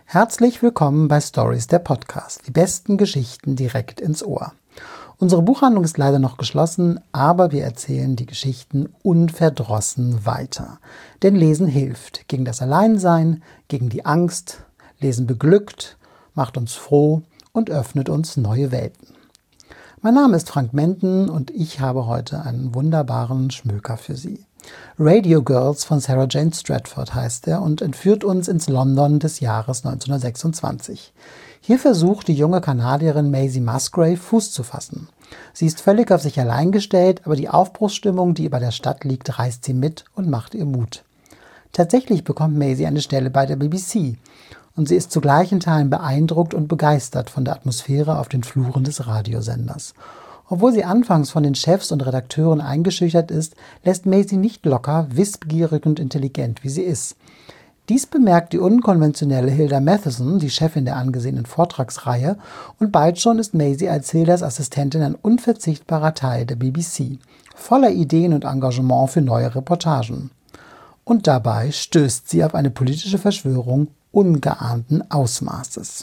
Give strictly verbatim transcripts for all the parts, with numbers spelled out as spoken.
Herzlich willkommen bei Stories, der Podcast. Die besten Geschichten direkt ins Ohr. Unsere Buchhandlung ist leider noch geschlossen, aber wir erzählen die Geschichten unverdrossen weiter. Denn Lesen hilft gegen das Alleinsein, gegen die Angst. Lesen beglückt, macht uns froh und öffnet uns neue Welten. Mein Name ist Frank Menden und ich habe heute einen wunderbaren Schmöker für Sie. Radio Girls von Sarah Jane Stratford heißt er und entführt uns ins London des Jahres neunzehnhundertsechsundzwanzig. Hier versucht die junge Kanadierin Maisie Musgrave Fuß zu fassen. Sie ist völlig auf sich allein gestellt, aber die Aufbruchsstimmung, die über der Stadt liegt, reißt sie mit und macht ihr Mut. Tatsächlich bekommt Maisie eine Stelle bei der B B C und sie ist zu gleichen Teilen beeindruckt und begeistert von der Atmosphäre auf den Fluren des Radiosenders. Obwohl sie anfangs von den Chefs und Redakteuren eingeschüchtert ist, lässt Maisie nicht locker, wissbegierig und intelligent, wie sie ist. Dies bemerkt die unkonventionelle Hilda Matheson, die Chefin der angesehenen Vortragsreihe, und bald schon ist Maisie als Hildas Assistentin ein unverzichtbarer Teil der B B C, voller Ideen und Engagement für neue Reportagen. Und dabei stößt sie auf eine politische Verschwörung ungeahnten Ausmaßes.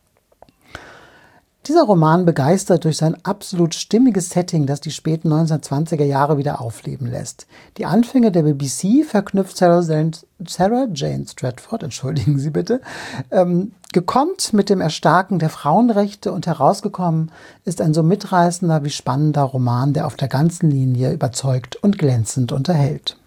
Dieser Roman begeistert durch sein absolut stimmiges Setting, das die späten neunzehnhundertzwanziger Jahre wieder aufleben lässt. Die Anfänge der B B C verknüpft Sarah Jane, Sarah Jane Stratford, entschuldigen Sie bitte, ähm, gekonnt mit dem Erstarken der Frauenrechte und herausgekommen ist ein so mitreißender wie spannender Roman, der auf der ganzen Linie überzeugt und glänzend unterhält.